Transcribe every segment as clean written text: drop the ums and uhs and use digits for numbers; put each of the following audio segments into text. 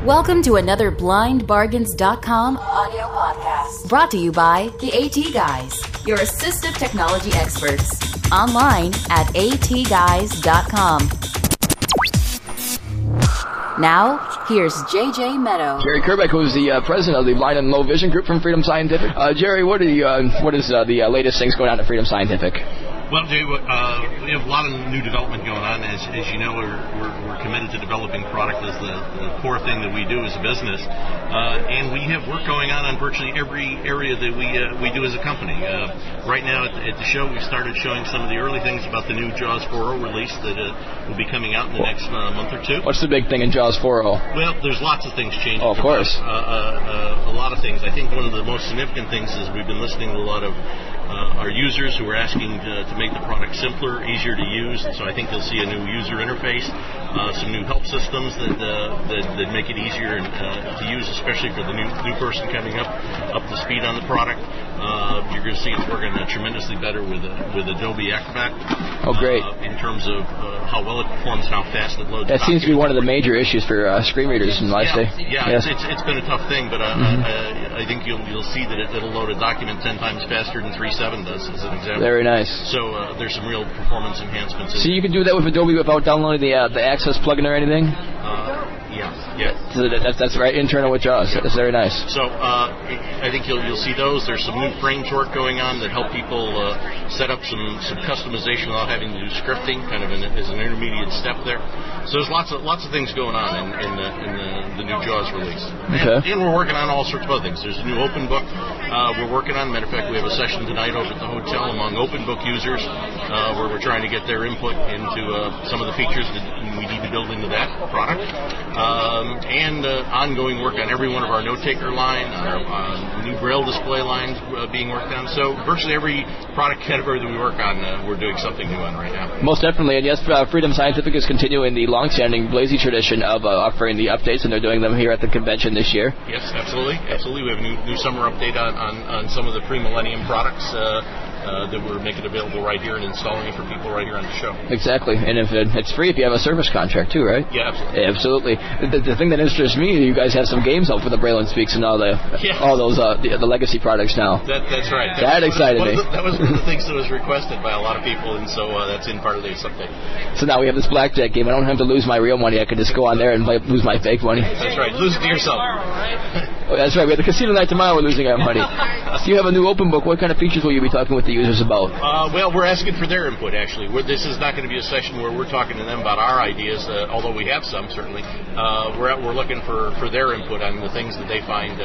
Welcome to another BlindBargains.com audio podcast. Brought to you by the AT Guys, your assistive technology experts. Online at atguys.com. Now, here's JJ Meadow. Jerry Kerbeck, who's the president of the Blind and Low Vision Group from Freedom Scientific. Jerry, what is the latest things going on at Freedom Scientific? Well, Jay, we have a lot of new development going on. As you know, we're committed to developing product as the core thing that we do as a business. And we have work going on virtually every area that we do as a company. Right now at the show, we started showing some of the early things about the new JAWS 4.0 release that will be coming out in the next month or two. What's the big thing in JAWS 4.0? Well, there's lots of things changing. Oh, of course. A lot of things. I think one of the most significant things is we've been listening to a lot of our users who are asking to make the product simpler, easier to use. And so I think you'll see a new user interface, some new help systems that make it easier to use, especially for the new person coming up to speed on the product. You're going to see it's working tremendously better with Adobe Acrobat. Oh, great. In terms of how well it performs and how fast it loads. That seems to be one of the major issues for screen readers in life today. Yeah, yes. It's been a tough thing, but I think you'll see that it'll load a document 10 times faster than 3.7 does, as an example. Very nice. So there's some real performance enhancements. So you can do that with Adobe without downloading the Access plugin or anything? Yeah. So that's right, internal with JAWS. That's very nice. So I think you'll see those. There's some new frames work going on that help people set up some customization without having to do scripting, kind of as an intermediate step there. So there's lots of things going on in the new JAWS release. Okay. And we're working on all sorts of other things. There's a new open book we're working on. Matter of fact, we have a session tonight over at the hotel among open book users where we're trying to get their input into some of the features that we need to build into that product. And ongoing work on every one of our note-taker line, our new Braille display lines being worked on. So virtually every product category that we work on, we're doing something new on right now. Most definitely. And yes, Freedom Scientific is continuing the long-standing Blazy tradition of offering the updates, and they're doing them here at the convention this year. Yes, absolutely. Absolutely. We have a new summer update on some of the pre-millennium products that we're making available right here and installing it for people right here on the show. Exactly. And if it's free if you have a service contract too, right? Yeah, absolutely. Yeah, absolutely. The thing that interests me, you guys have some games out for the Braille and Speaks and all those the legacy products now. That's right. That excited me. That was one of the things that was requested by a lot of people, and so that's in part of the update. So now we have this blackjack game. I don't have to lose my real money. I can just go on there and lose my fake money. That's right. Lose it to yourself. Oh, that's right. We have the casino night tomorrow. We're losing our money. So you have a new open book. What kind of features will you be talking with the users about? Well, we're asking for their input, actually. This is not going to be a session where we're talking to them about our ideas, although we have some, certainly. We're looking for their input on the things that they find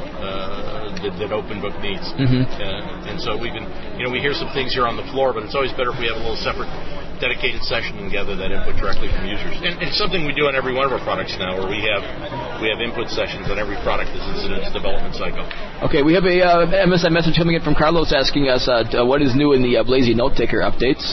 that open book needs. And so we hear some things here on the floor, but it's always better if we have a little separate dedicated session and gather that input directly from users. And it's something we do on every one of our products now, where we have input sessions on every product as it's in its development cycle. Okay, we have a MSN message coming in from Carlos asking us what is new in the Blazy Note Taker updates.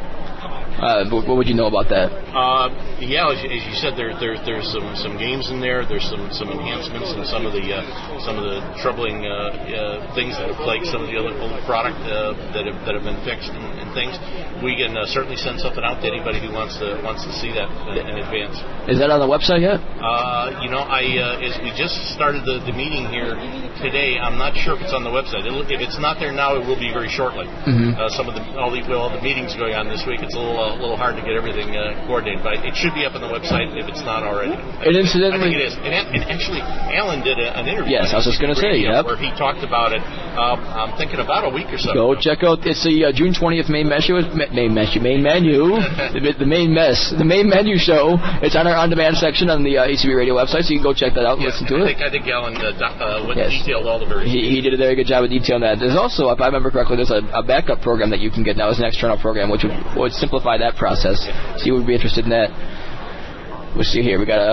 What would you know about that? As you said, there's some games in there. There's some enhancements and some of the troubling things that have plagued some of the other old product that have been fixed and things. We can certainly send something out to anybody who wants to see that in advance. Is that on the website yet? As we just started the meeting here today, I'm not sure if it's on the website. If it's not there now, it will be very shortly. All the meetings going on this week, it's a little hard to get everything coordinated, but it should be up on the website if it's not already. And incidentally, I think it is. And actually, Alan did an interview. Yes, I was just going to say, where he talked about it. I'm thinking about a week or so. Go check out. It's the June 20th main menu. The main menu show. It's on our on-demand section on the ACB Radio website, so you can go check that out and listen to it. I think Alan detailed all the various. He did a very good job of detailing that. There's also, if I remember correctly, there's a backup program that you can get now as an external program, which would simplify that process. So you would be interested in that. We'll see here. We got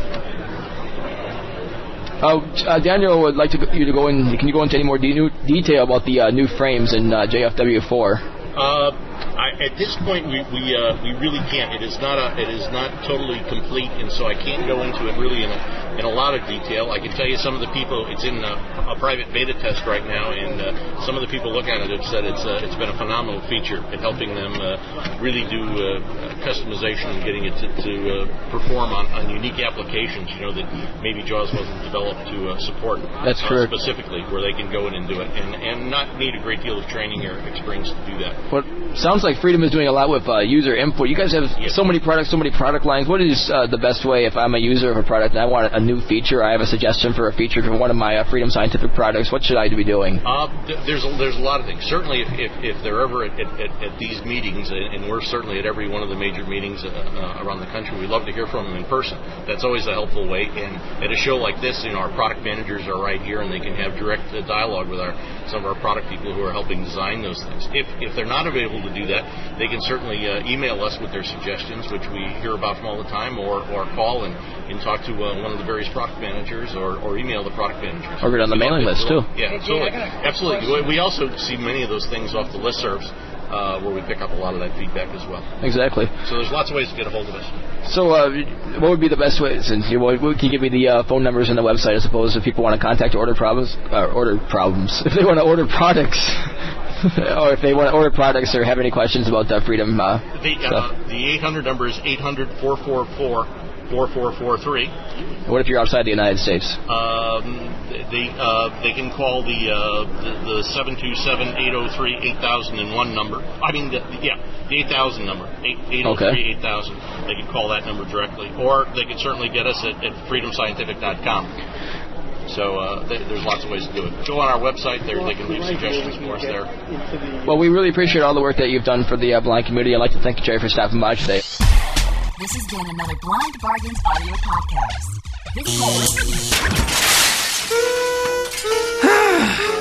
Daniel would like you to go in. Can you go into any more detail about the new frames in JFW4? At this point, we really can't. It is not totally complete, and so I can't go into it really in a lot of detail. I can tell you some of the people. It's in a private beta test right now, and some of the people looking at it have said it's been a phenomenal feature at helping them really do customization and getting it to perform on unique applications. That maybe JAWS wasn't developed to support. That's correct. Specifically, where they can go in and do it, and not need a great deal of training or experience to do that. What sounds like Freedom is doing a lot with user input. You guys have so many products, so many product lines. What is the best way if I'm a user of a product and I want a new feature? I have a suggestion for a feature for one of my Freedom Scientific products. What should I be doing? There's a lot of things. Certainly, if they're ever at these meetings, and we're certainly at every one of the major meetings around the country, we love to hear from them in person. That's always a helpful way. And at a show like this, our product managers are right here, and they can have direct dialogue with some of our product people who are helping design those things. If they're not available to do that, they can certainly email us with their suggestions, which we hear about from all the time, or call and talk to one of the various product managers, or email the product managers. Or get on the mailing list, too. Yeah, absolutely. We also see many of those things off the listservs, where we pick up a lot of that feedback as well. Exactly. So there's lots of ways to get a hold of us. So what would be the best way, since you can give me the phone numbers and the website, I suppose, if people want to contact if they want to order products, or if they want to order products or have any questions about Freedom stuff. The 800 number is 800-444-4443. What if you're outside the United States? They can call the 727-803-8001 number. I mean, the 8000 number, 803-8000. They can call that number directly, or they can certainly get us at freedomscientific.com. So there's lots of ways to do it. Go on our website there; they can leave suggestions for us there. Well, we really appreciate all the work that you've done for the blind community. I'd like to thank you, Jerry, for stopping by today. This has been another Blind Bargains audio podcast. This